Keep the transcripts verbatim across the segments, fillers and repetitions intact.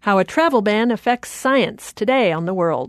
How a travel ban affects science today on The World.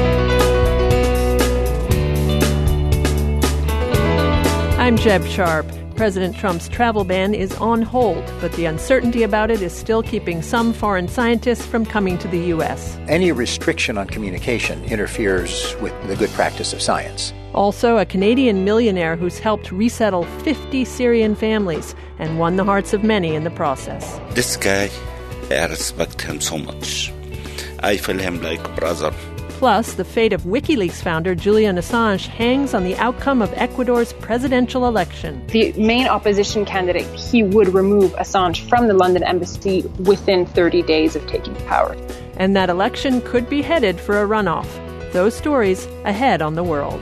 I'm Jeb Sharp. President Trump's travel ban is on hold, but the uncertainty about it is still keeping some foreign scientists from coming to the U S. Any restriction on communication interferes with the good practice of science. Also, a Canadian millionaire who's helped resettle fifty Syrian families and won the hearts of many in the process. This guy, I respect him so much. I feel him like a brother. Plus, the fate of WikiLeaks founder Julian Assange hangs on the outcome of Ecuador's presidential election. The main opposition candidate, he would remove Assange from the London embassy within thirty days of taking power. And that election could be headed for a runoff. Those stories ahead on The World.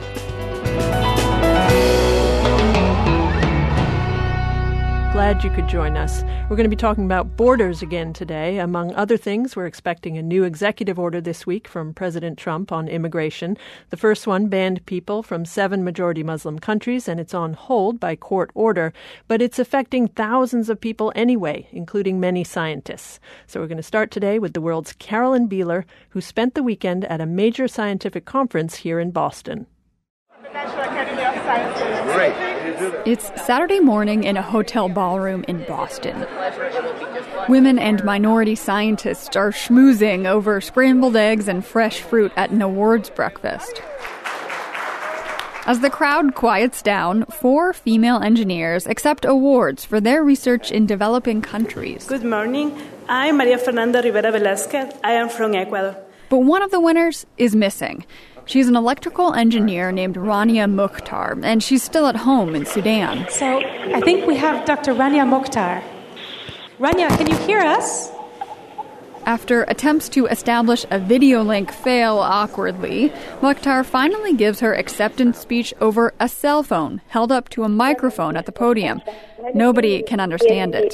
Glad you could join us. We're going to be talking about borders again today. Among other things, we're expecting a new executive order this week from President Trump on immigration. The first one banned people from seven majority Muslim countries, and it's on hold by court order. But it's affecting thousands of people anyway, including many scientists. So we're going to start today with the world's Carolyn Beeler, who spent the weekend at a major scientific conference here in Boston. Great. It's Saturday morning in a hotel ballroom in Boston. Women and minority scientists are schmoozing over scrambled eggs and fresh fruit at an awards breakfast. As the crowd quiets down, four female engineers accept awards for their research in developing countries. Good morning. I'm Maria Fernanda Rivera Velázquez. I am from Ecuador. But one of the winners is missing. She's an electrical engineer named Rania Mukhtar, and she's still at home in Sudan. So I think we have Doctor Rania Mukhtar. Rania, can you hear us? After attempts to establish a video link fail awkwardly, Mukhtar finally gives her acceptance speech over a cell phone held up to a microphone at the podium. Nobody can understand it.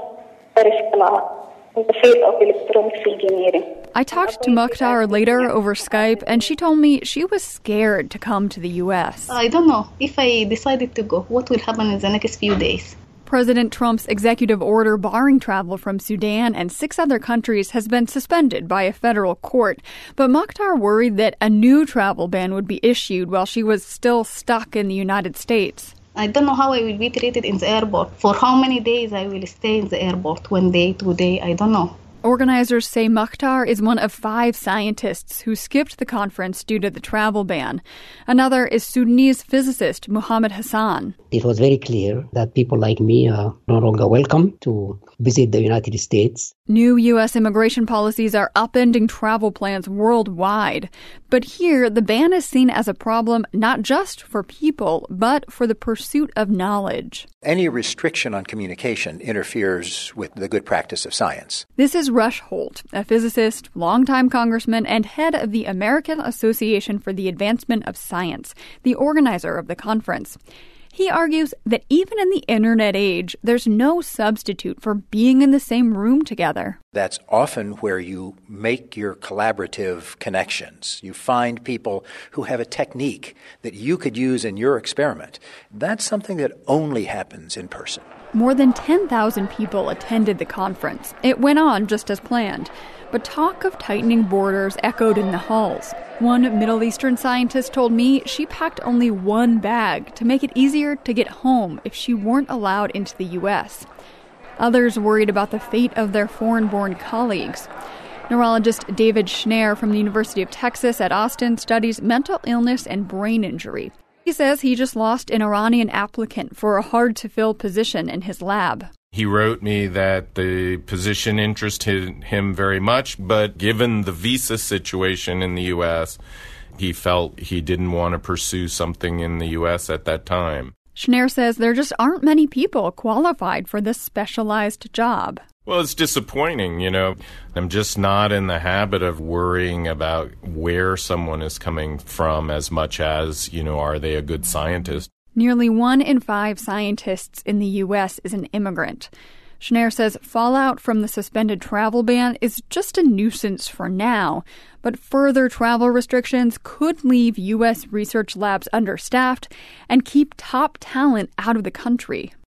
The field of electronics engineering. I talked to Mukhtar later over Skype, and she told me she was scared to come to the U S. I don't know. If I decided to go, what will happen in the next few days? President Trump's executive order barring travel from Sudan and six other countries has been suspended by a federal court. But Mukhtar worried that a new travel ban would be issued while she was still stuck in the United States. I don't know how I will be treated in the airport. For how many days I will stay in the airport. One day, two days, I don't know. Organizers say Mukhtar is one of five scientists who skipped the conference due to the travel ban. Another is Sudanese physicist Muhammad Hassan. It was very clear that people like me are no longer welcome to visit the United States. New U S immigration policies are upending travel plans worldwide. But here, the ban is seen as a problem not just for people, but for the pursuit of knowledge. Any restriction on communication interferes with the good practice of science. This is Rush Holt, a physicist, longtime congressman, and head of the American Association for the Advancement of Science, the organizer of the conference. He argues that even in the internet age, there's no substitute for being in the same room together. That's often where you make your collaborative connections. You find people who have a technique that you could use in your experiment. That's something that only happens in person. More than ten thousand people attended the conference. It went on just as planned. But talk of tightening borders echoed in the halls. One Middle Eastern scientist told me she packed only one bag to make it easier to get home if she weren't allowed into the U S. Others worried about the fate of their foreign-born colleagues. Neurologist David Schnarr from the University of Texas at Austin studies mental illness and brain injury. He says he just lost an Iranian applicant for a hard-to-fill position in his lab. He wrote me that the position interested him very much, but given the visa situation in the U S, he felt he didn't want to pursue something in the U S at that time. Schnarr says there just aren't many people qualified for this specialized job. Well, it's disappointing, you know. I'm just not in the habit of worrying about where someone is coming from as much as, you know, are they a good scientist? Nearly one in five scientists in the U S is an immigrant. Schnarr says fallout from the suspended travel ban is just a nuisance for now, but further travel restrictions could leave U S research labs understaffed and keep top talent out of the country.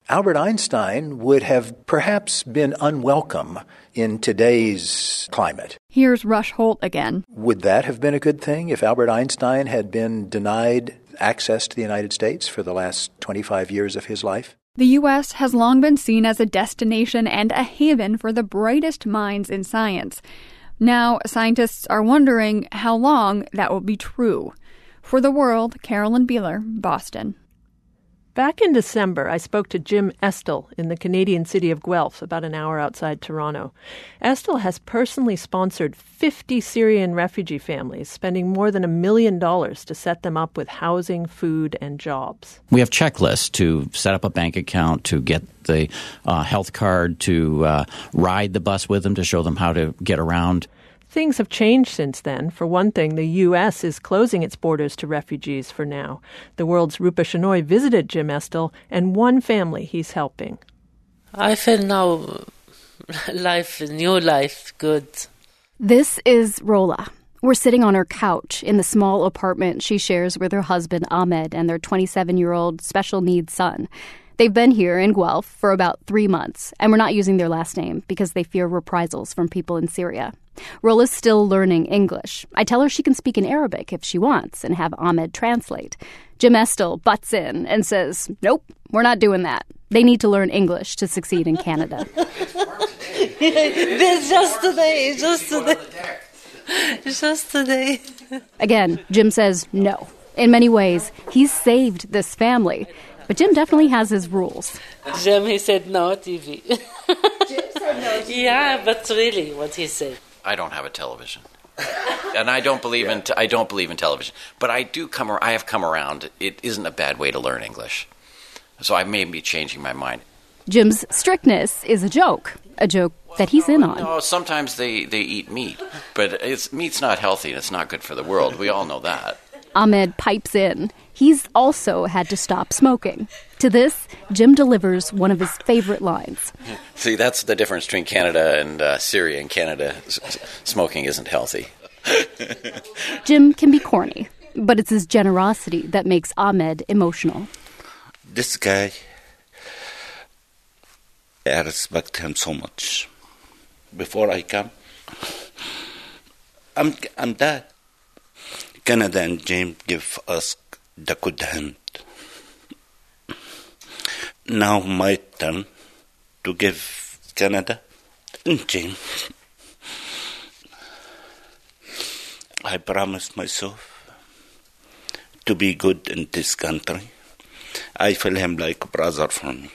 Albert Einstein would have perhaps been unwelcome in today's climate. Here's Rush Holt again. Would that have been a good thing if Albert Einstein had been denied access to the United States for the last twenty-five years of his life? The U S has long been seen as a destination and a haven for the brightest minds in science. Now, scientists are wondering how long that will be true. For The World, Carolyn Beeler, Boston. Back in December, I spoke to Jim Estill in the Canadian city of Guelph, about an hour outside Toronto. Estill has personally sponsored fifty Syrian refugee families, spending more than a million dollars to set them up with housing, food, and jobs. We have checklists to set up a bank account, to get the uh, health card, to uh, ride the bus with them, to show them how to get around. Things have changed since then. For one thing, the U S is closing its borders to refugees for now. The World's Rupa Shenoy visited Jim Estill and one family he's helping. I feel now life, new life, good. This is Rola. We're sitting on her couch in the small apartment she shares with her husband Ahmed and their twenty-seven-year-old special needs son. They've been here in Guelph for about three months, and we're not using their last name because they fear reprisals from people in Syria. Rola's still learning English. I tell her she can speak in Arabic if she wants and have Ahmed translate. Jim Estill butts in and says, nope, we're not doing that. They need to learn English to succeed in Canada. This just today, just today, just today. Again, Jim says no. In many ways, he's saved this family. But Jim definitely has his rules. Jim, he said no T V. Jim said no T V. Yeah, but really, what he said. I don't have a television, and I don't believe in. T- I don't believe in television. But I do come. Ar- I have come around. It isn't a bad way to learn English, so I may be changing my mind. Jim's strictness is a joke, a joke that he's in on. No, sometimes they, they eat meat, but it's meat's not healthy and it's not good for the world. We all know that. Ahmed pipes in. He's also had to stop smoking. To this, Jim delivers one of his favorite lines. See, that's the difference between Canada and uh, Syria. In Canada, s- smoking isn't healthy. Jim can be corny, but it's his generosity that makes Ahmed emotional. This guy, I respect him so much. Before I come, I'm, I'm dad. Canada and James give us the good hand. Now my turn to give Canada and James. I promised myself to be good in this country. I feel him like a brother for me.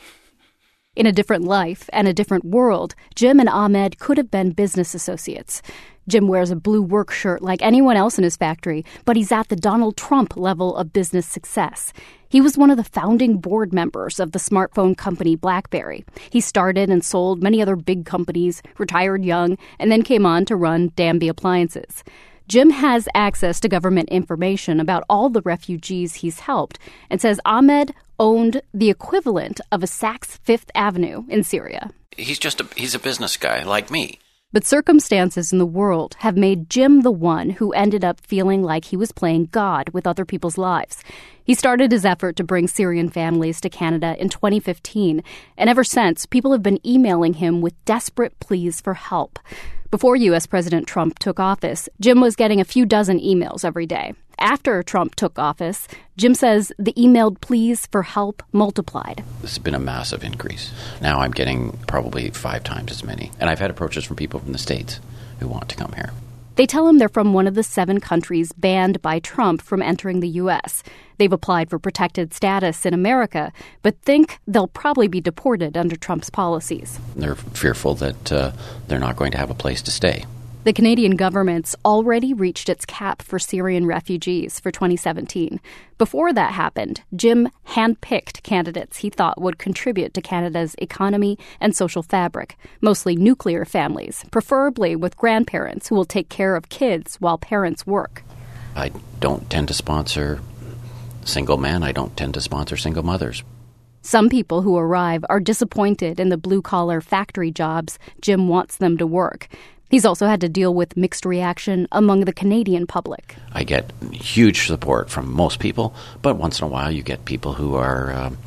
In a different life and a different world, Jim and Ahmed could have been business associates. Jim wears a blue work shirt like anyone else in his factory, but he's at the Donald Trump level of business success. He was one of the founding board members of the smartphone company BlackBerry. He started and sold many other big companies, retired young, and then came on to run Danby Appliances. Jim has access to government information about all the refugees he's helped and says Ahmed owned the equivalent of a Saks Fifth Avenue in Syria. He's just a, he's a business guy like me. But circumstances in the world have made Jim the one who ended up feeling like he was playing God with other people's lives. He started his effort to bring Syrian families to Canada in twenty fifteen, and ever since, people have been emailing him with desperate pleas for help. Before U S President Trump took office, Jim was getting a few dozen emails every day. After Trump took office, Jim says the emailed pleas for help multiplied. This has been a massive increase. Now I'm getting probably five times as many. And I've had approaches from people from the States who want to come here. They tell him they're from one of the seven countries banned by Trump from entering the U S. They've applied for protected status in America, but think they'll probably be deported under Trump's policies. They're fearful that uh, they're not going to have a place to stay. The Canadian government's already reached its cap for Syrian refugees for twenty seventeen. Before that happened, Jim handpicked candidates he thought would contribute to Canada's economy and social fabric, mostly nuclear families, preferably with grandparents who will take care of kids while parents work. I don't tend to sponsor single men. I don't tend to sponsor single mothers. Some people who arrive are disappointed in the blue-collar factory jobs Jim wants them to work. He's also had to deal with mixed reaction among the Canadian public. I get huge support from most people, but once in a while you get people who are um,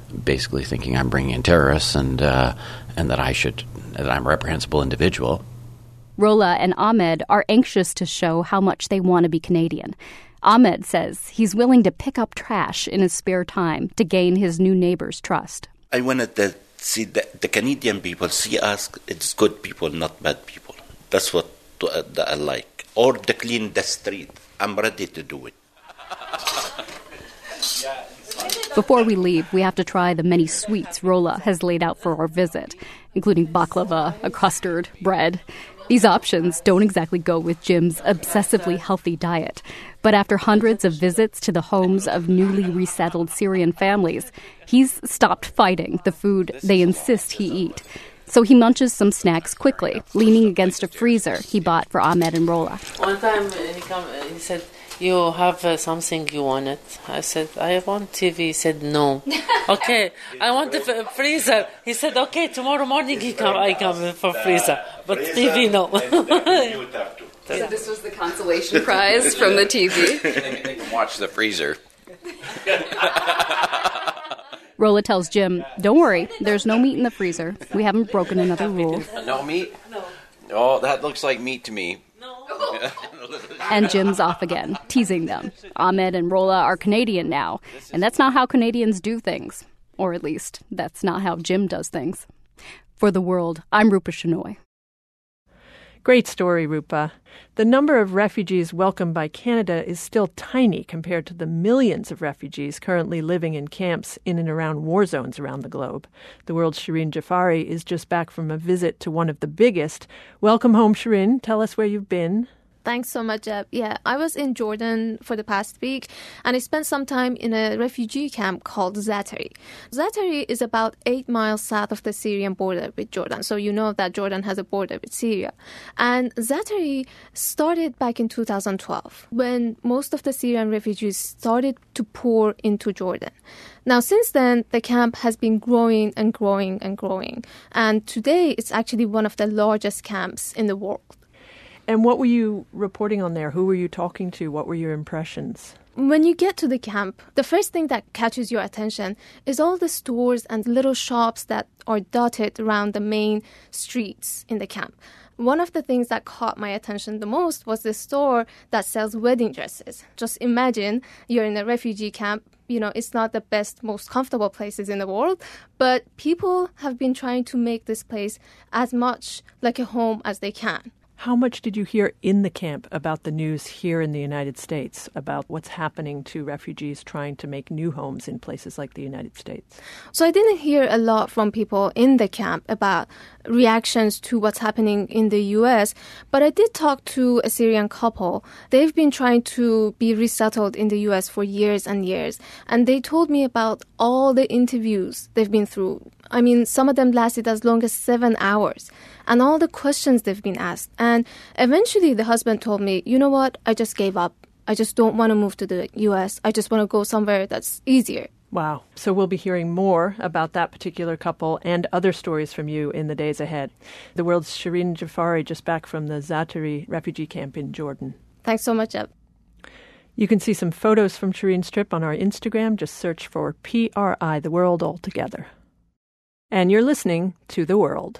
basically thinking I'm bringing in terrorists and uh, and that I should that I'm a reprehensible individual. Rola and Ahmed are anxious to show how much they want to be Canadian. Ahmed says he's willing to pick up trash in his spare time to gain his new neighbors' trust. I wanted to see the, the Canadian people see us, it's good people, not bad people. That's what uh, that I like. Or to clean the street. I'm ready to do it. Before we leave, we have to try the many sweets Rola has laid out for our visit, including baklava, a custard, bread. These options don't exactly go with Jim's obsessively healthy diet. But after hundreds of visits to the homes of newly resettled Syrian families, he's stopped fighting the food they insist he eat. So he munches some snacks quickly, leaning against a freezer he bought for Ahmed and Rola. One time he, come, he said, you have uh, something you wanted. I said, I want T V. He said, no. Okay, I want the f- freezer. He said, okay, tomorrow morning he come, I come for freezer. But T V, no. So this was the consolation prize from the T V? They can watch the freezer. Rola tells Jim, don't worry, there's no meat in the freezer. We haven't broken another rule. No meat? No. Oh, that looks like meat to me. And Jim's off again, teasing them. Ahmed and Rola are Canadian now, and that's not how Canadians do things. Or at least, that's not how Jim does things. For The World, I'm Rupa Shenoy. Great story, Rupa. The number of refugees welcomed by Canada is still tiny compared to the millions of refugees currently living in camps in and around war zones around the globe. The World's Shirin Jafari is just back from a visit to one of the biggest. Welcome home, Shirin. Tell us where you've been. Thanks so much, Jeb. Yeah, I was in Jordan for the past week, and I spent some time in a refugee camp called Zaatari. Zaatari is about eight miles south of the Syrian border with Jordan, so you know that Jordan has a border with Syria. And Zaatari started back in two thousand twelve, when most of the Syrian refugees started to pour into Jordan. Now, since then, the camp has been growing and growing and growing, and today it's actually one of the largest camps in the world. And what were you reporting on there? Who were you talking to? What were your impressions? When you get to the camp, the first thing that catches your attention is all the stores and little shops that are dotted around the main streets in the camp. One of the things that caught my attention the most was the store that sells wedding dresses. Just imagine you're in a refugee camp. You know, it's not the best, most comfortable places in the world, but people have been trying to make this place as much like a home as they can. How much did you hear in the camp about the news here in the United States, about what's happening to refugees trying to make new homes in places like the United States? So I didn't hear a lot from people in the camp about reactions to what's happening in the U S, but I did talk to a Syrian couple. They've been trying to be resettled in the U S for years and years, and they told me about all the interviews they've been through. I mean, some of them lasted as long as seven hours, and all the questions they've been asked. And eventually the husband told me, you know what, I just gave up. I just don't want to move to the U S. I just want to go somewhere that's easier. Wow. So we'll be hearing more about that particular couple and other stories from you in the days ahead. The World's Shirin Jafari, just back from the Zaatari refugee camp in Jordan. Thanks so much, Eb. You can see some photos from Shirin's trip on our Instagram. Just search for P R I, The World all together. And you're listening to The World.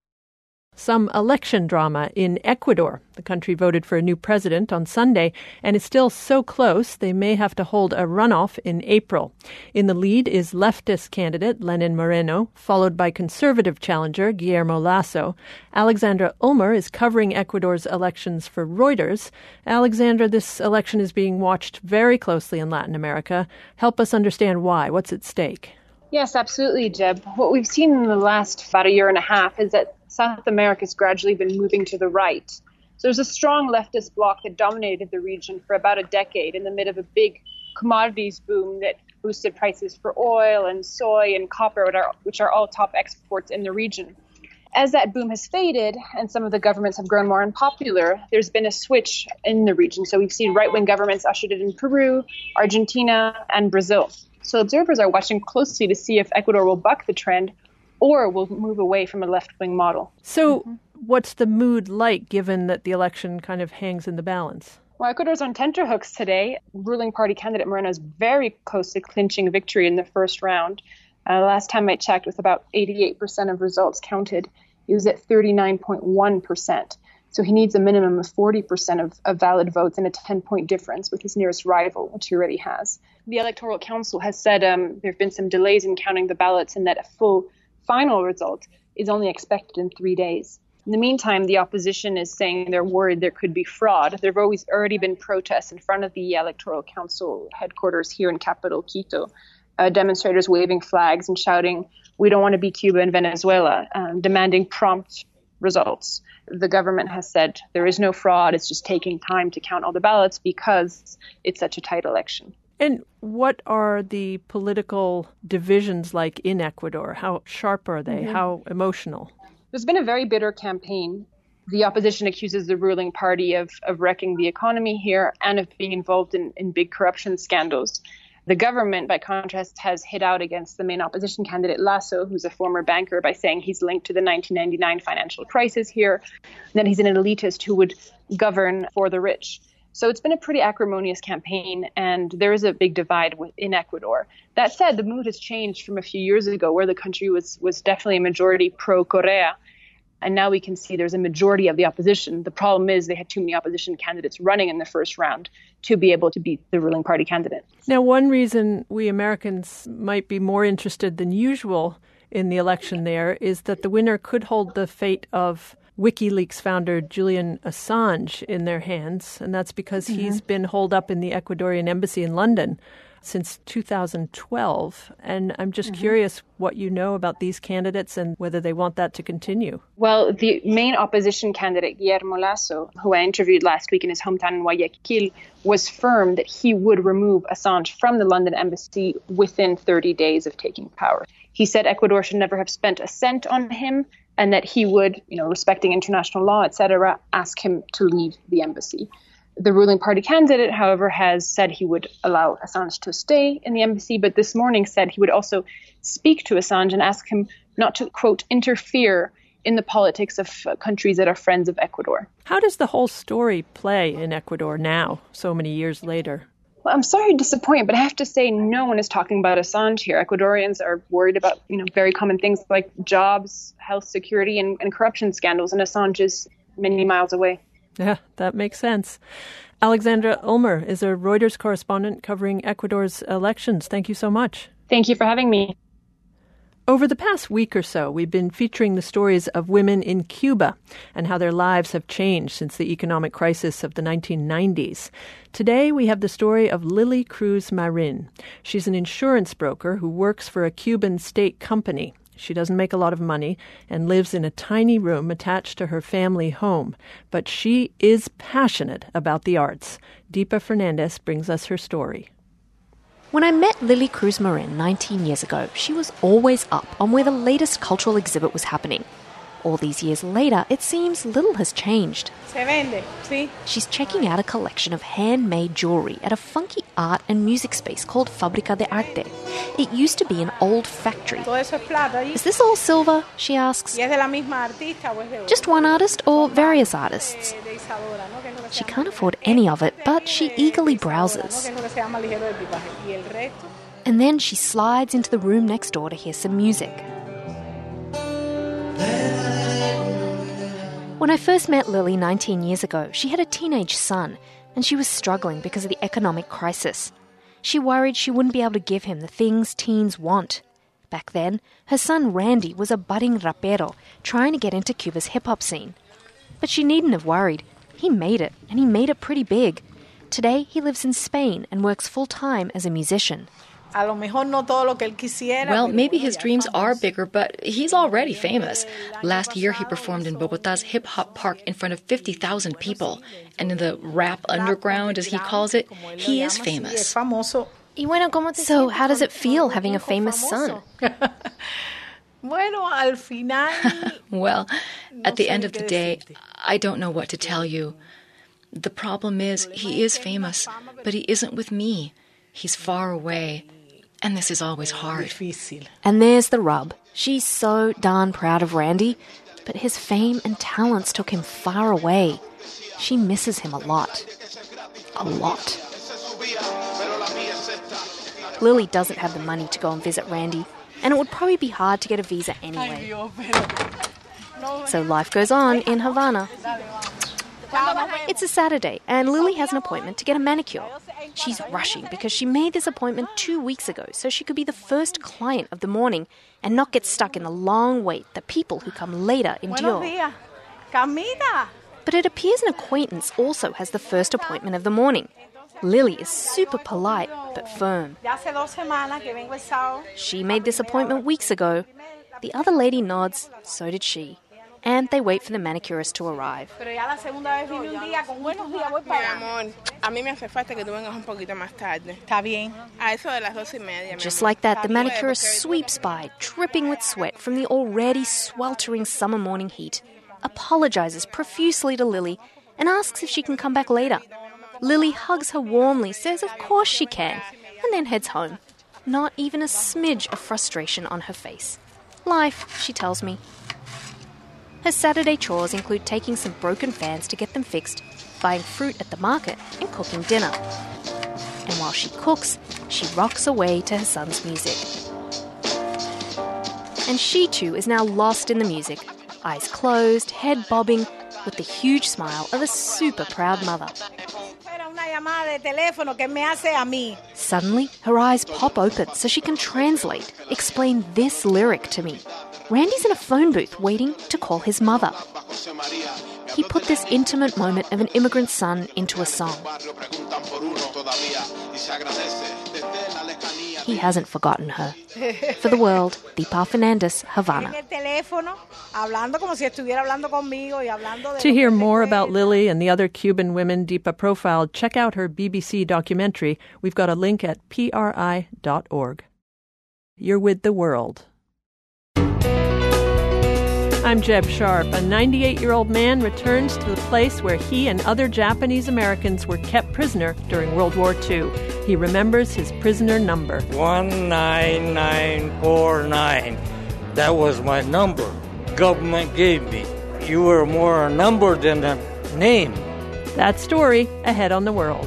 Some election drama in Ecuador. The country voted for a new president on Sunday, and it's still so close they may have to hold a runoff in April. In the lead is leftist candidate Lenin Moreno, followed by conservative challenger Guillermo Lasso. Alexandra Ulmer is covering Ecuador's elections for Reuters. Alexandra, this election is being watched very closely in Latin America. Help us understand why. What's at stake? Yes, absolutely, Jeb. What we've seen in the last about a year and a half is that South America has gradually been moving to the right. So there's a strong leftist bloc that dominated the region for about a decade in the midst of a big commodities boom that boosted prices for oil and soy and copper, which are, which are all top exports in the region. As that boom has faded and some of the governments have grown more unpopular, there's been a switch in the region. So we've seen right-wing governments ushered in Peru, Argentina, and Brazil. So observers are watching closely to see if Ecuador will buck the trend or will move away from a left-wing model. So mm-hmm. What's the mood like, given that the election kind of hangs in the balance? Well, Ecuador's on tenterhooks today. Ruling party candidate Moreno is very close to clinching victory in the first round. Uh, last time I checked, with about eighty-eight percent of results counted, he was at thirty-nine point one percent. So he needs a minimum of forty percent of, of valid votes and a ten-point difference with his nearest rival, which he already has. The Electoral Council has said um, there have been some delays in counting the ballots and that a full final result is only expected in three days. In the meantime, the opposition is saying they're worried there could be fraud. There have always already been protests in front of the Electoral Council headquarters here in capital Quito, uh, demonstrators waving flags and shouting, "We don't want to be Cuba and Venezuela," um, demanding prompt results. The government has said there is no fraud. It's just taking time to count all the ballots because it's such a tight election. And what are the political divisions like in Ecuador? How sharp are they? Mm-hmm. How emotional? There's been a very bitter campaign. The opposition accuses the ruling party of, of wrecking the economy here and of being involved in, in big corruption scandals. The government, by contrast, has hit out against the main opposition candidate, Lasso, who's a former banker, by saying he's linked to the nineteen ninety-nine financial crisis here, and that he's an elitist who would govern for the rich. So it's been a pretty acrimonious campaign, and there is a big divide in Ecuador. That said, the mood has changed from a few years ago, where the country was, was definitely a majority pro-Correa. And now we can see there's a majority of the opposition. The problem is they had too many opposition candidates running in the first round to be able to beat the ruling party candidate. Now, one reason we Americans might be more interested than usual in the election there is that the winner could hold the fate of WikiLeaks founder Julian Assange in their hands, and that's because mm-hmm. he's been holed up in the Ecuadorian embassy in London since two thousand twelve. And I'm just mm-hmm. curious what you know about these candidates and whether they want that to continue. Well, the main opposition candidate, Guillermo Lasso, who I interviewed last week in his hometown in Guayaquil, was firm that he would remove Assange from the London embassy within thirty days of taking power. He said Ecuador should never have spent a cent on him, and that he would, you know, respecting international law, et cetera, ask him to leave the embassy. The ruling party candidate, however, has said he would allow Assange to stay in the embassy, but this morning said he would also speak to Assange and ask him not to, quote, interfere in the politics of uh, countries that are friends of Ecuador. How does the whole story play in Ecuador now, so many years later? Well, I'm sorry to disappoint, but I have to say no one is talking about Assange here. Ecuadorians are worried about, you know, very common things like jobs, health security, and, and corruption scandals, and Assange is many miles away. Yeah, that makes sense. Alexandra Ulmer is a Reuters correspondent covering Ecuador's elections. Thank you so much. Thank you for having me. Over the past week or so, we've been featuring the stories of women in Cuba and how their lives have changed since the economic crisis of the nineteen nineties. Today, we have the story of Lily Cruz Marin. She's an insurance broker who works for a Cuban state company. She doesn't make a lot of money and lives in a tiny room attached to her family home. But she is passionate about the arts. Deepa Fernandez brings us her story. When I met Lily Cruz Marin nineteen years ago, she was always up on where the latest cultural exhibit was happening. All these years later, it seems little has changed. Se vende, sí. She's checking out a collection of handmade jewelry at a funky art and music space called Fábrica de Arte. It used to be an old factory. Todo eso es plata. Is this all silver? She asks. ¿Y es de la misma artista o es de Just one artist or various artists? She can't afford any of it, but she eagerly browses. And then she slides into the room next door to hear some music. When I first met Lily nineteen years ago, she had a teenage son, and she was struggling because of the economic crisis. She worried she wouldn't be able to give him the things teens want. Back then, her son Randy was a budding rapero trying to get into Cuba's hip-hop scene. But she needn't have worried. He made it, and he made it pretty big. Today, he lives in Spain and works full-time as a musician. Well, maybe his dreams are bigger, but he's already famous. Last year, he performed in Bogotá's Hip Hop Park in front of fifty thousand people. And in the rap underground, as he calls it, he is famous. So how does it feel having a famous son? Well, at the end of the day, I don't know what to tell you. The problem is, he is famous, but he isn't with me. He's far away. And this is always hard. And there's the rub. She's so darn proud of Randy, but his fame and talents took him far away. She misses him a lot. A lot. Lily doesn't have the money to go and visit Randy. and it would probably be hard to get a visa anyway. So life goes on in Havana. It's a Saturday, and Lily has an appointment to get a manicure. She's rushing because she made this appointment two weeks ago so she could be the first client of the morning and not get stuck in the long wait that people who come later endure. But it appears an acquaintance also has the first appointment of the morning. Lily is super polite but firm. She made this appointment weeks ago. The other lady nods, so did she. And they wait for the manicurist to arrive. Just like that, the manicurist sweeps by, dripping with sweat from the already sweltering summer morning heat, apologizes profusely to Lily, and asks if she can come back later. Lily hugs her warmly, says of course she can, and then heads home. Not even a smidge of frustration on her face. Life, she tells me. Her Saturday chores include taking some broken fans to get them fixed, buying fruit at the market, and cooking dinner. And while she cooks, she rocks away to her son's music. And she too is now lost in the music, eyes closed, head bobbing, with the huge smile of a super proud mother. Suddenly, her eyes pop open so she can translate, explain this lyric to me. Randy's in a phone booth waiting to call his mother. He put this intimate moment of an immigrant son into a song. He hasn't forgotten her. For the world, Deepa Fernandes, Havana. To hear more about Lily and the other Cuban women Deepa profiled, check out her B B C documentary. We've got a link at P R I dot org. You're with the world. I'm Jeb Sharp. A ninety-eight-year-old man returns to the place where he and other Japanese Americans were kept prisoner during World War Two. He remembers his prisoner number. one nine nine four nine. That was my number. Government gave me. You were more a number than a name. That story ahead on The World.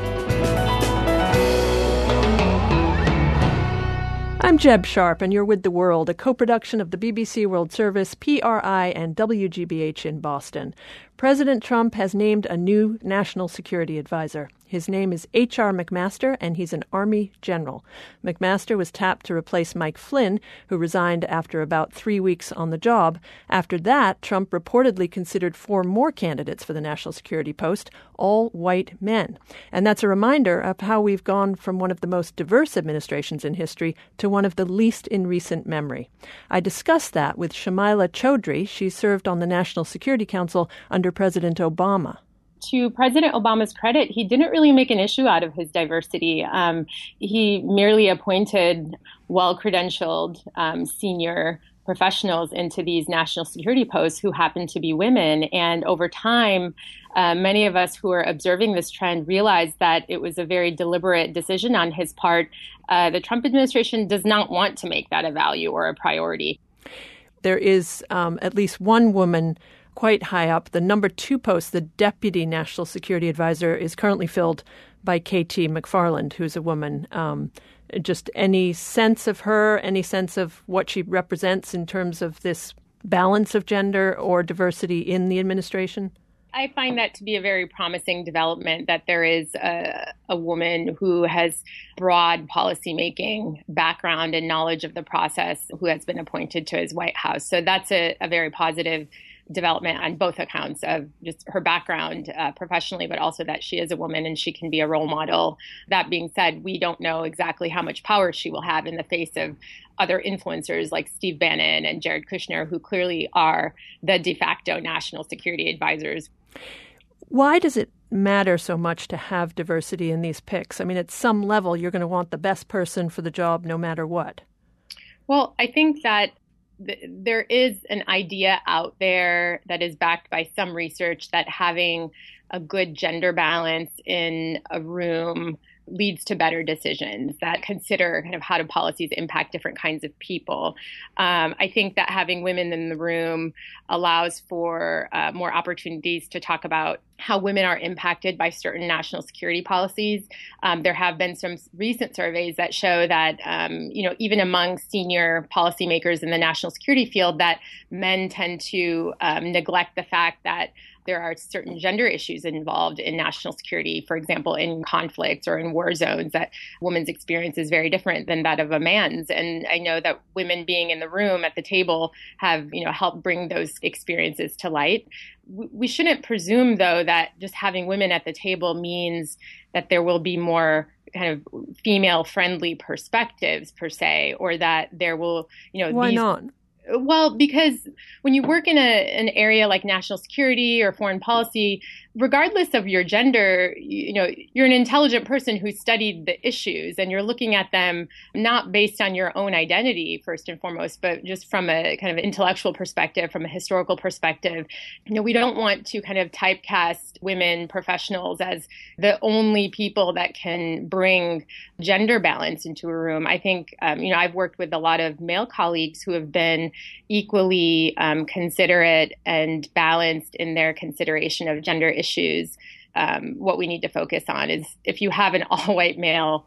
I'm Jeb Sharp, and you're with The World, a co-production of the B B C World Service, P R I, and W G B H in Boston. President Trump has named a new national security advisor. His name is H R McMaster, and he's an Army general. McMaster was tapped to replace Mike Flynn, who resigned after about three weeks on the job. After that, Trump reportedly considered four more candidates for the national security post, all white men. And that's a reminder of how we've gone from one of the most diverse administrations in history to one of the least in recent memory. I discussed that with Shamila Chaudhry. She served on the National Security Council under President Obama. To President Obama's credit, he didn't really make an issue out of his diversity. Um, he merely appointed well-credentialed um, senior professionals into these national security posts who happened to be women. And over time, uh, many of us who are observing this trend realized that it was a very deliberate decision on his part. Uh, the Trump administration does not want to make that a value or a priority. There is um, at least one woman quite high up. The number two post, the Deputy National Security Advisor, is currently filled by K T McFarland, who's a woman. Um, just any sense of her, any sense of what she represents in terms of this balance of gender or diversity in the administration? I find that to be a very promising development, that there is a, a woman who has broad policymaking background and knowledge of the process who has been appointed to his White House. So that's a, a very positive development on both accounts of just her background uh, professionally, but also that she is a woman and she can be a role model. That being said, we don't know exactly how much power she will have in the face of other influencers like Steve Bannon and Jared Kushner, who clearly are the de facto national security advisors. Why does it matter so much to have diversity in these picks? I mean, at some level, you're going to want the best person for the job no matter what. Well, I think that there is an idea out there that is backed by some research that having a good gender balance in a room leads to better decisions that consider kind of how do policies impact different kinds of people. Um, I think that having women in the room allows for uh, more opportunities to talk about how women are impacted by certain national security policies. Um, there have been some recent surveys that show that, um, you know, even among senior policymakers in the national security field, that men tend to um, neglect the fact that there are certain gender issues involved in national security, for example, in conflicts or in war zones, that a woman's experience is very different than that of a man's. And I know that women being in the room at the table have, you know, helped bring those experiences to light. We shouldn't presume, though, that just having women at the table means that there will be more kind of female-friendly perspectives, per se, or that there will, you know, why these, not? Well, because when you work in a, an area like national security or foreign policy, regardless of your gender, you, you know, you're an intelligent person who studied the issues, and you're looking at them not based on your own identity, first and foremost, but just from a kind of intellectual perspective, from a historical perspective. You know, we don't want to kind of typecast women professionals as the only people that can bring gender balance into a room. I think, um, you know, I've worked with a lot of male colleagues who have been equally um, considerate and balanced in their consideration of gender issues. Um, what we need to focus on is if you have an all-white male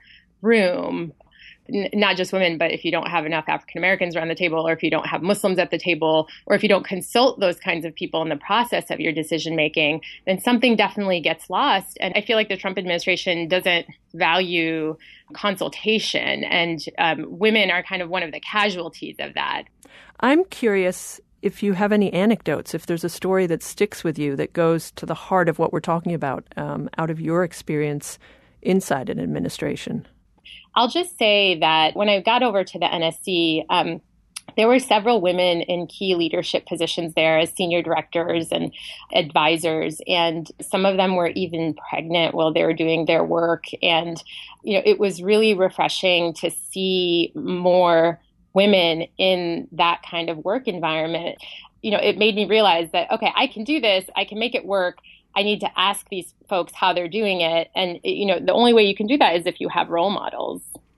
room, n- not just women, but if you don't have enough African Americans around the table, or if you don't have Muslims at the table, or if you don't consult those kinds of people in the process of your decision making, then something definitely gets lost. And I feel like the Trump administration doesn't value consultation, and um, women are kind of one of the casualties of that. I'm curious if you have any anecdotes, if there's a story that sticks with you that goes to the heart of what we're talking about um, out of your experience inside an administration. I'll just say that when I got over to the N S C, um, there were several women in key leadership positions there as senior directors and advisors, and some of them were even pregnant while they were doing their work. And, you know, it was really refreshing to see more women in that kind of work environment. You know, it made me realize that, okay, I can do this, I can make it work. I need to ask these folks how they're doing it. And, you know, the only way you can do that is if you have role models.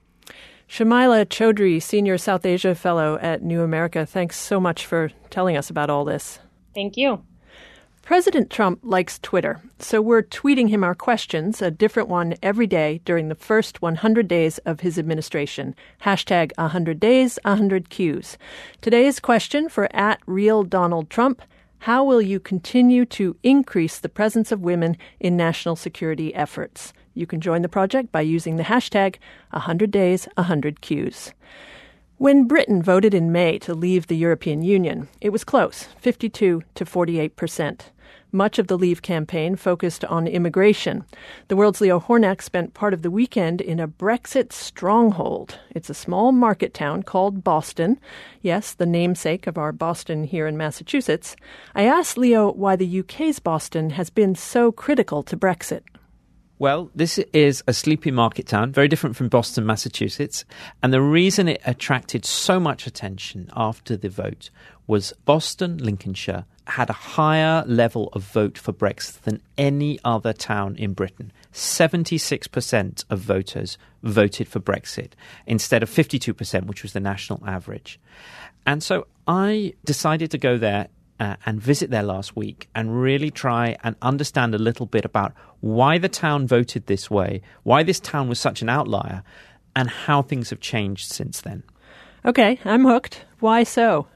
Shamila Chaudhry, Senior South Asia Fellow at New America, thanks so much for telling us about all this. Thank you. President Trump likes Twitter, so we're tweeting him our questions, a different one every day during the first one hundred days of his administration. Hashtag one hundred days, one hundred Qs. Today's question for at Real Donald Trump: how will you continue to increase the presence of women in national security efforts? You can join the project by using the hashtag one hundred days, one hundred Qs. When Britain voted in May to leave the European Union, it was close, fifty-two to forty-eight percent. Much of the Leave campaign focused on immigration. The World's Leo Hornak spent part of the weekend in a Brexit stronghold. It's a small market town called Boston. Yes, the namesake of our Boston here in Massachusetts. I asked Leo why the U K's Boston has been so critical to Brexit. Well, this is a sleepy market town, very different from Boston, Massachusetts. And the reason it attracted so much attention after the vote was Boston, Lincolnshire, had a higher level of vote for Brexit than any other town in Britain. seventy-six percent of voters voted for Brexit instead of fifty-two percent, which was the national average. And so I decided to go there Uh, and visit there last week and really try and understand a little bit about why the town voted this way, why this town was such an outlier, and how things have changed since then. Okay, I'm hooked. Why so?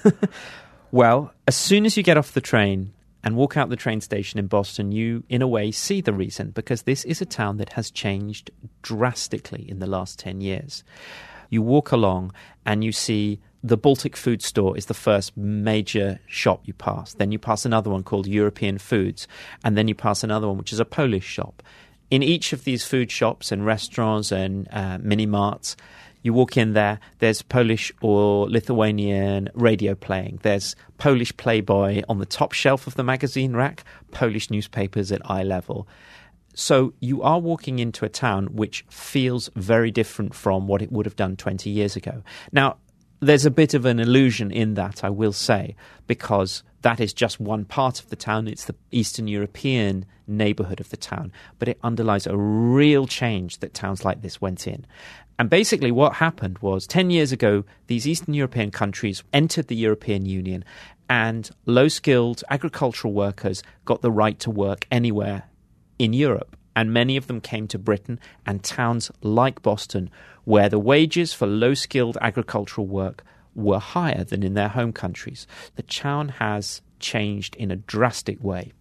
Well, as soon as you get off the train and walk out the train station in Boston, you, in a way, see the reason, because this is a town that has changed drastically in the last ten years. You walk along and you see the Baltic Food Store is the first major shop you pass. Then you pass another one called European Foods, and then you pass another one which is a Polish shop. In each of these food shops and restaurants and uh, mini-marts, you walk in there, there's Polish or Lithuanian radio playing. There's Polish Playboy on the top shelf of the magazine rack, Polish newspapers at eye level. So you are walking into a town which feels very different from what it would have done twenty years ago. Now, There's a bit of an illusion in that, I will say, because that is just one part of the town. It's the Eastern European neighbourhood of the town. But it underlies a real change that towns like this went in. And basically what happened was ten years ago, these Eastern European countries entered the European Union, and low-skilled agricultural workers got the right to work anywhere in Europe. And many of them came to Britain and towns like Boston, where the wages for low-skilled agricultural work were higher than in their home countries. The town has changed in a drastic way.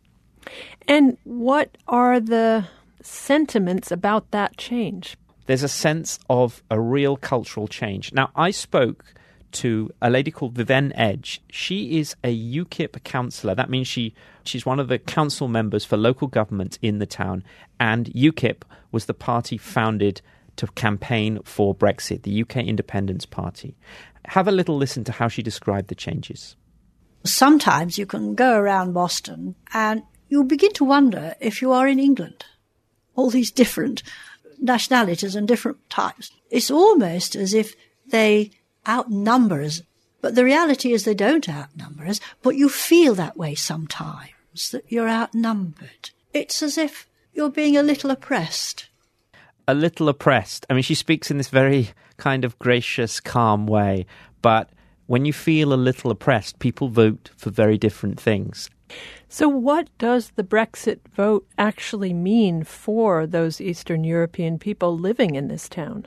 And what are the sentiments about that change? There's a sense of a real cultural change. Now, I spoke to a lady called Vivienne Edge. She is a UKIP councillor. That means she she's one of the council members for local government in the town. And UKIP was the party founded to campaign for Brexit, the U K Independence Party. Have a little listen to how she described the changes. Sometimes you can go around Boston and you'll begin to wonder if you are in England. All these different nationalities and different types. It's almost as if they outnumber us, but the reality is they don't outnumber us, but you feel that way sometimes, that you're outnumbered. It's as if you're being a little oppressed. A little oppressed. I mean, she speaks in this very kind of gracious, calm way, but when you feel a little oppressed, people vote for very different things. So what does the Brexit vote actually mean for those Eastern European people living in this town?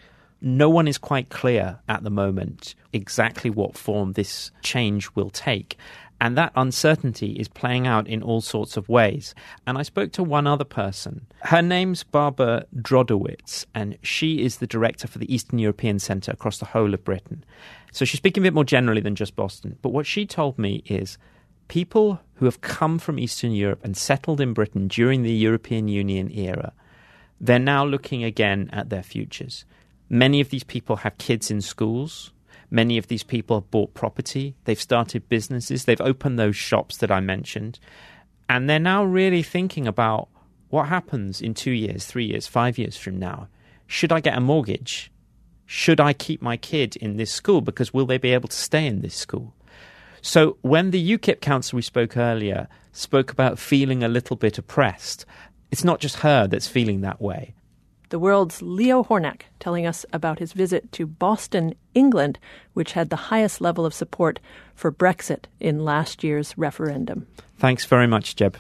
No one is quite clear at the moment exactly what form this change will take. And that uncertainty is playing out in all sorts of ways. And I spoke to one other person. Her name's Barbara Drodowitz, and she is the director for the Eastern European Centre across the whole of Britain. So she's speaking a bit more generally than just Boston. But what she told me is people who have come from Eastern Europe and settled in Britain during the European Union era, they're now looking again at their futures. Many of these people have kids in schools. Many of these people have bought property. They've started businesses. They've opened those shops that I mentioned. And they're now really thinking about what happens in two years, three years, five years from now. Should I get a mortgage? Should I keep my kid in this school? Because will they be able to stay in this school? So when the UKIP council we spoke earlier spoke about feeling a little bit oppressed, it's not just her that's feeling that way. The World's Leo Hornak telling us about his visit to Boston, England, which had the highest level of support for Brexit in last year's referendum. Thanks very much, Jeb.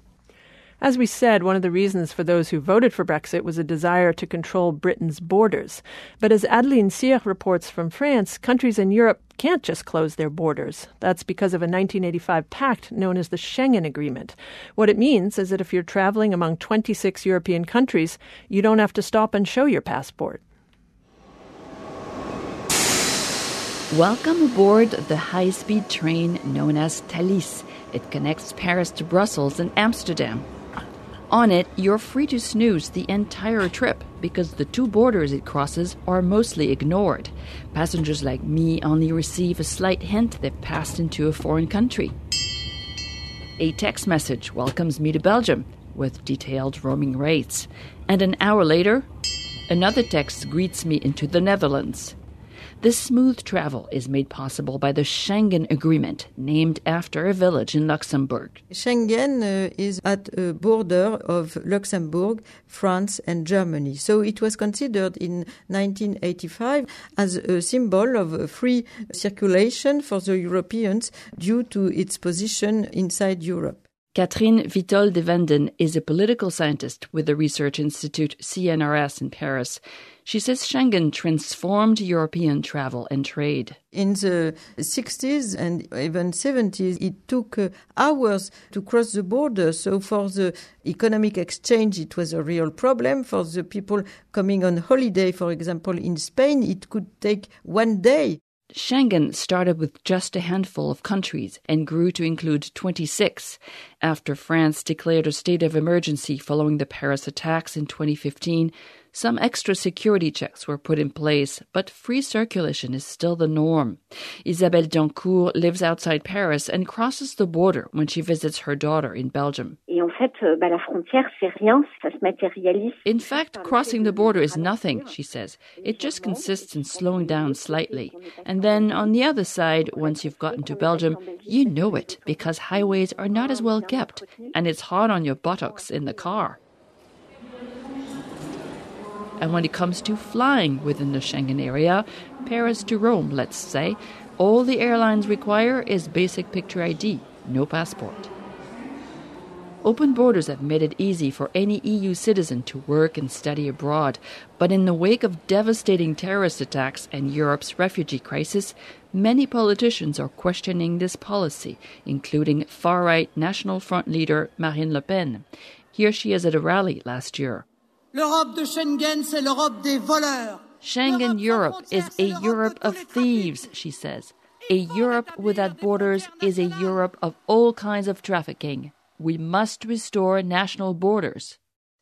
As we said, one of the reasons for those who voted for Brexit was a desire to control Britain's borders. But as Adeline Cyr reports from France, countries in Europe can't just close their borders. That's because of a nineteen eighty-five pact known as the Schengen Agreement. What it means is that if you're traveling among twenty-six European countries, you don't have to stop and show your passport. Welcome aboard the high-speed train known as Thalys. It connects Paris to Brussels and Amsterdam. On it, you're free to snooze the entire trip because the two borders it crosses are mostly ignored. Passengers like me only receive a slight hint they've passed into a foreign country. A text message welcomes me to Belgium with detailed roaming rates. And an hour later, another text greets me into the Netherlands. This smooth travel is made possible by the Schengen Agreement, named after a village in Luxembourg. Schengen uh, is at a border of Luxembourg, France and Germany. So it was considered in nineteen eighty-five as a symbol of free circulation for the Europeans due to its position inside Europe. Catherine Vitol de Venden is a political scientist with the research institute C N R S in Paris. She says Schengen transformed European travel and trade. In the sixties and even seventies, it took uh, hours to cross the border. So for the economic exchange, it was a real problem. For the people coming on holiday, for example, in Spain, it could take one day. Schengen started with just a handful of countries and grew to include twenty-six. After France declared a state of emergency following the Paris attacks in twenty fifteen, Some extra security checks were put in place, but free circulation is still the norm. Isabelle Diancourt lives outside Paris and crosses the border when she visits her daughter in Belgium. In fact, crossing the border is nothing, she says. It just consists in slowing down slightly. And then on the other side, once you've gotten to Belgium, you know it because highways are not as well kept, and it's hard on your buttocks in the car. And when it comes to flying within the Schengen area, Paris to Rome, let's say, all the airlines require is basic picture I D, no passport. Open borders have made it easy for any E U citizen to work and study abroad, but in the wake of devastating terrorist attacks and Europe's refugee crisis, many politicians are questioning this policy, including far-right National Front leader Marine Le Pen. Here she is at a rally last year. L'Europe de Schengen, c'est l'Europe des voleurs. Schengen Europe is a Europe of thieves, she says. A Europe without borders is a Europe of all kinds of trafficking. We must restore national borders.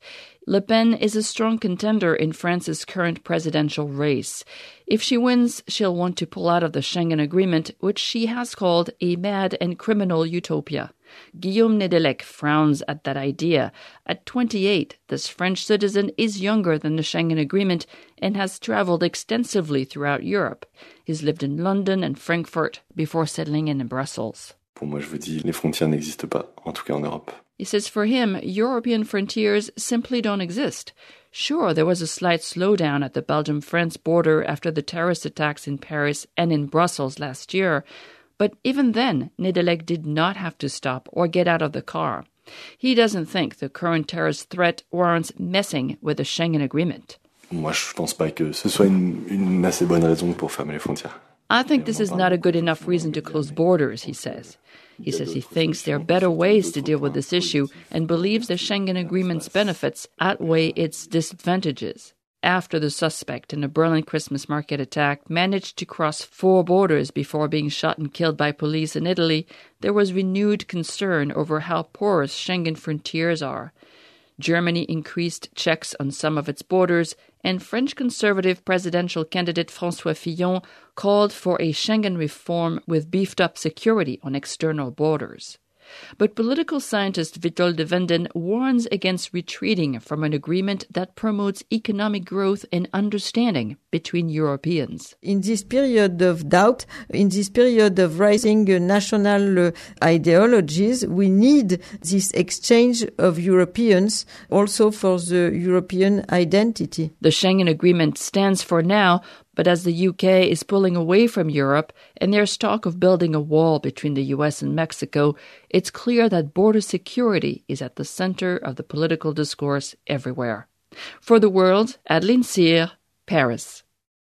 Le Pen is a strong contender in France's current presidential race. If she wins, she'll want to pull out of the Schengen Agreement, which she has called a mad and criminal utopia. Guillaume Nedelec frowns at that idea. At twenty-eight, this French citizen is younger than the Schengen Agreement and has traveled extensively throughout Europe. He's lived in London and Frankfurt before settling in Brussels. Pour moi, je vous dis, les frontières n'existent pas, en tout cas en Europe. He says for him, European frontiers simply don't exist. Sure, there was a slight slowdown at the Belgium-France border after the terrorist attacks in Paris and in Brussels last year, but even then, Nedelec did not have to stop or get out of the car. He doesn't think the current terrorist threat warrants messing with the Schengen Agreement. Moi, je pense pas que ce soit une, une assez bonne raison pour fermer les frontières. I think this is not a good enough reason to close borders, he says. He says he thinks there are better ways to deal with this issue and believes the Schengen Agreement's benefits outweigh its disadvantages. After the suspect in a Berlin Christmas market attack managed to cross four borders before being shot and killed by police in Italy, there was renewed concern over how porous Schengen frontiers are. Germany increased checks on some of its borders, and French conservative presidential candidate François Fillon called for a Schengen reform with beefed-up security on external borders. But political scientist Witold de Wenden warns against retreating from an agreement that promotes economic growth and understanding between Europeans. In this period of doubt, in this period of rising uh, national uh, ideologies, we need this exchange of Europeans also for the European identity. The Schengen Agreement stands for now, but as the U K is pulling away from Europe and there's talk of building a wall between the U S and Mexico, it's clear that border security is at the center of the political discourse everywhere. For The World, Adeline Cyr, Paris.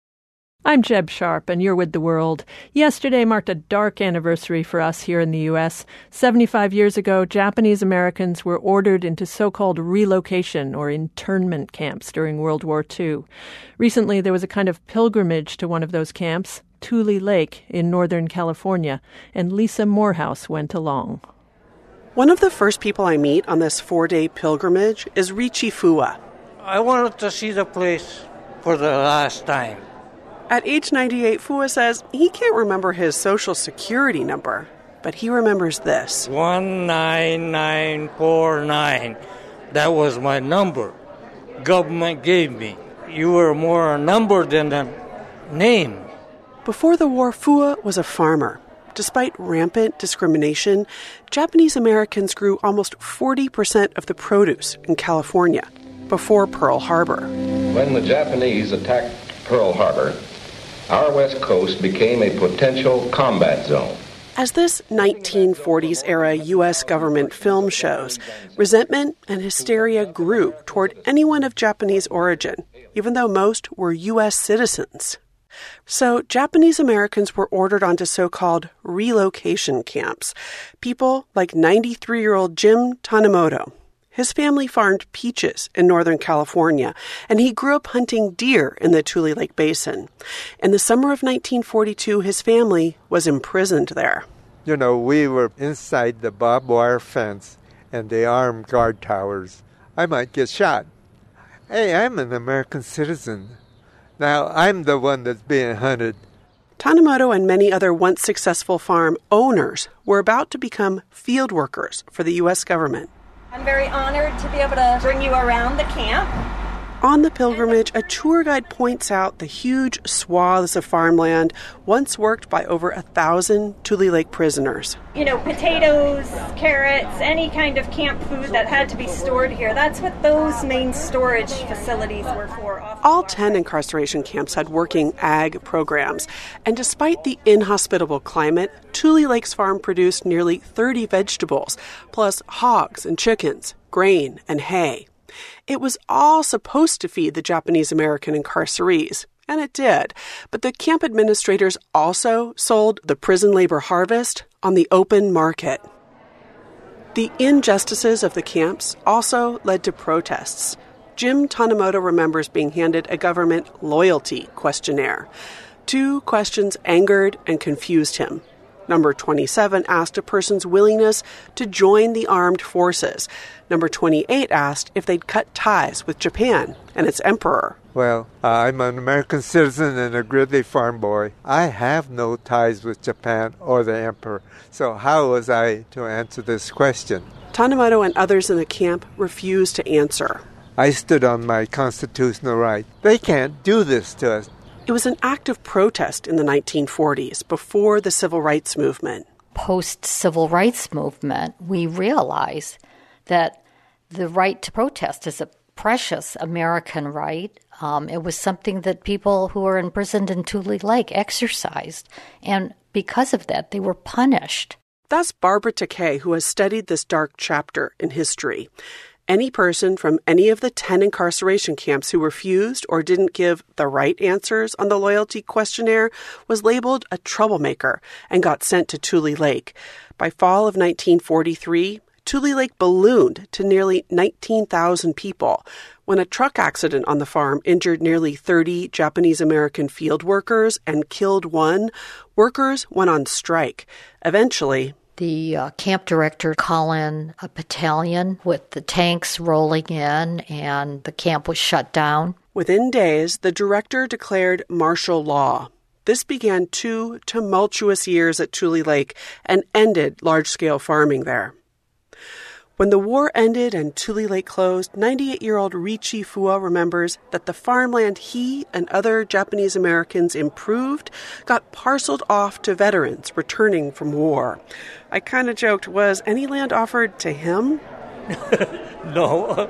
I'm Jeb Sharp, and you're with The World. Yesterday marked a dark anniversary for us here in the U S. seventy-five years ago, Japanese Americans were ordered into so-called relocation or internment camps during World War Two. Recently, there was a kind of pilgrimage to one of those camps, Tule Lake in Northern California, and Lisa Morehouse went along. One of the first people I meet on this four-day pilgrimage is Richie Fua. I wanted to see the place for the last time. At age ninety-eight, Fua says he can't remember his social security number, but he remembers this. one nine nine four nine. That was my number. Government gave me. You were more a number than a name. Before the war, Fua was a farmer. Despite rampant discrimination, Japanese Americans grew almost forty percent of the produce in California before Pearl Harbor. When the Japanese attacked Pearl Harbor, our west coast became a potential combat zone. As this nineteen forties-era U S government film shows, resentment and hysteria grew toward anyone of Japanese origin, even though most were U S citizens. So Japanese Americans were ordered onto so-called relocation camps. People like ninety-three-year-old Jim Tanimoto. His family farmed peaches in Northern California, and he grew up hunting deer in the Tule Lake Basin. In the summer of nineteen forty-two, his family was imprisoned there. You know, we were inside the barbed wire fence and the armed guard towers. I might get shot. Hey, I'm an American citizen. Now I'm the one that's being hunted. Tanimoto and many other once successful farm owners were about to become field workers for the U S government. I'm very honored to be able to bring you around the camp. On the pilgrimage, a tour guide points out the huge swaths of farmland once worked by over a thousand Tule Lake prisoners. You know, potatoes, carrots, any kind of camp food that had to be stored here. That's what those main storage facilities were for. All ten incarceration camps had working ag programs, and despite the inhospitable climate, Tule Lake's farm produced nearly thirty vegetables, plus hogs and chickens, grain and hay. It was all supposed to feed the Japanese-American incarcerees, and it did. But the camp administrators also sold the prison labor harvest on the open market. The injustices of the camps also led to protests. Jim Tanimoto remembers being handed a government loyalty questionnaire. Two questions angered and confused him. Number twenty-seven asked a person's willingness to join the armed forces. Number twenty-eight asked if they'd cut ties with Japan and its emperor. Well, uh, I'm an American citizen and a Gridley farm boy. I have no ties with Japan or the emperor. So how was I to answer this question? Tanimoto and others in the camp refused to answer. I stood on my constitutional right. They can't do this to us. It was an act of protest in the nineteen forties, before the civil rights movement. Post-civil rights movement, we realize that the right to protest is a precious American right. Um, it was something that people who were imprisoned in Tule Lake exercised, and because of that, they were punished. That's Barbara Takei, who has studied this dark chapter in history. Any person from any of the ten incarceration camps who refused or didn't give the right answers on the loyalty questionnaire was labeled a troublemaker and got sent to Tule Lake. By fall of nineteen forty-three, Tule Lake ballooned to nearly nineteen thousand people. When a truck accident on the farm injured nearly thirty Japanese-American field workers and killed one, workers went on strike. Eventually, The uh, camp director called in a battalion with the tanks rolling in, and the camp was shut down. Within days, the director declared martial law. This began two tumultuous years at Tule Lake and ended large-scale farming there. When the war ended and Tule Lake closed, ninety-eight-year-old Riichi Fua remembers that the farmland he and other Japanese Americans improved got parceled off to veterans returning from war. I kind of joked, was any land offered to him? No.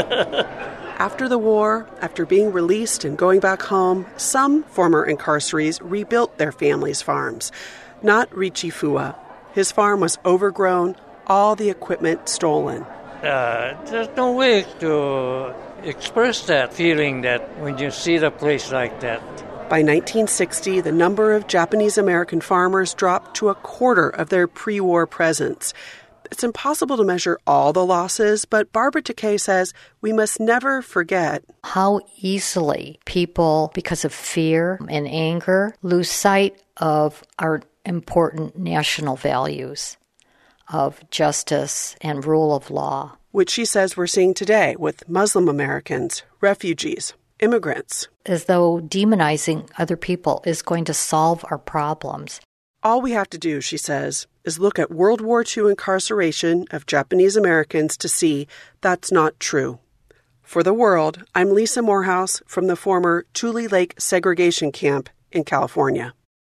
After the war, after being released and going back home, some former incarcerees rebuilt their families' farms. Not Riichi Fua. His farm was overgrown, all the equipment stolen. Uh, there's no way to express that feeling that when you see the place like that. By nineteen sixty, the number of Japanese-American farmers dropped to a quarter of their pre-war presence. It's impossible to measure all the losses, but Barbara Takei says we must never forget how easily people, because of fear and anger, lose sight of our important national values of justice and rule of law. Which she says we're seeing today with Muslim Americans, refugees, immigrants. As though demonizing other people is going to solve our problems. All we have to do, she says, is look at World War Two incarceration of Japanese Americans to see that's not true. For The World, I'm Lisa Morehouse from the former Tule Lake segregation camp in California.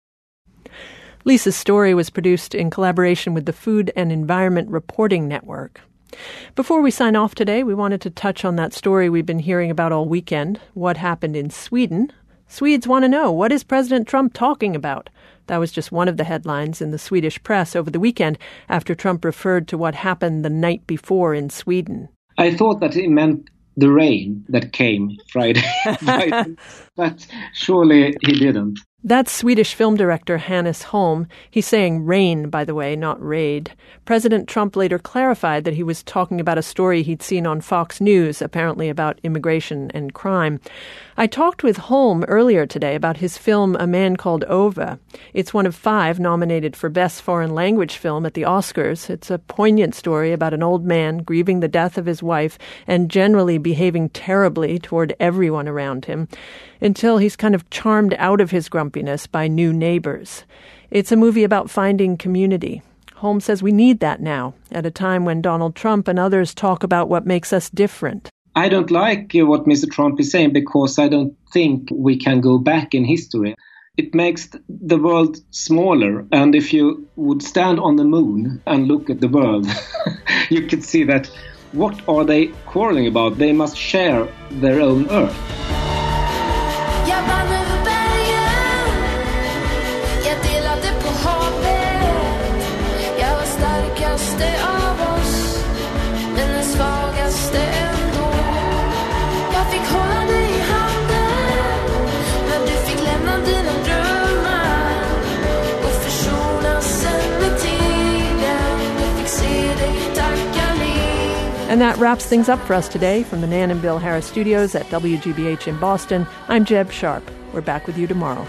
Lisa's story was produced in collaboration with the Food and Environment Reporting Network. Before we sign off today, we wanted to touch on that story we've been hearing about all weekend, what happened in Sweden. Swedes want to know, what is President Trump talking about? That was just one of the headlines in the Swedish press over the weekend after Trump referred to what happened the night before in Sweden. I thought that it meant the rain that came Friday, Friday. But surely he didn't. That's Swedish film director Hannes Holm. He's saying rain, by the way, not raid. President Trump later clarified that he was talking about a story he'd seen on Fox News, apparently about immigration and crime. I talked with Holm earlier today about his film A Man Called Ove. It's one of five nominated for Best Foreign Language Film at the Oscars. It's a poignant story about an old man grieving the death of his wife and generally behaving terribly toward everyone around him, until he's kind of charmed out of his grumpiness by new neighbors. It's a movie about finding community. Holmes says we need that now, at a time when Donald Trump and others talk about what makes us different. I don't like uh, what Mister Trump is saying because I don't think we can go back in history. It makes the world smaller, and if you would stand on the moon and look at the world, you could see that what are they quarreling about? They must share their own earth. Jag vann över bergen, jag delade på havet. Jag var starkaste av oss, men den svagaste ändå. Jag fick hålla dig i handen, men du fick lämna dina drömmar och försona sen med tiden. Jag fick se dig tacka liv. And that wraps things up for us today from the Nan and Bill Harris studios at W G B H in Boston. I'm Jeb Sharp. We're back with you tomorrow.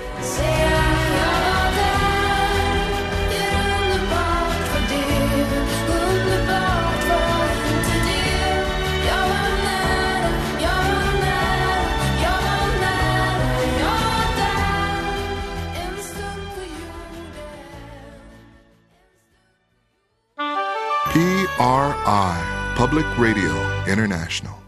P R I, Public Radio International.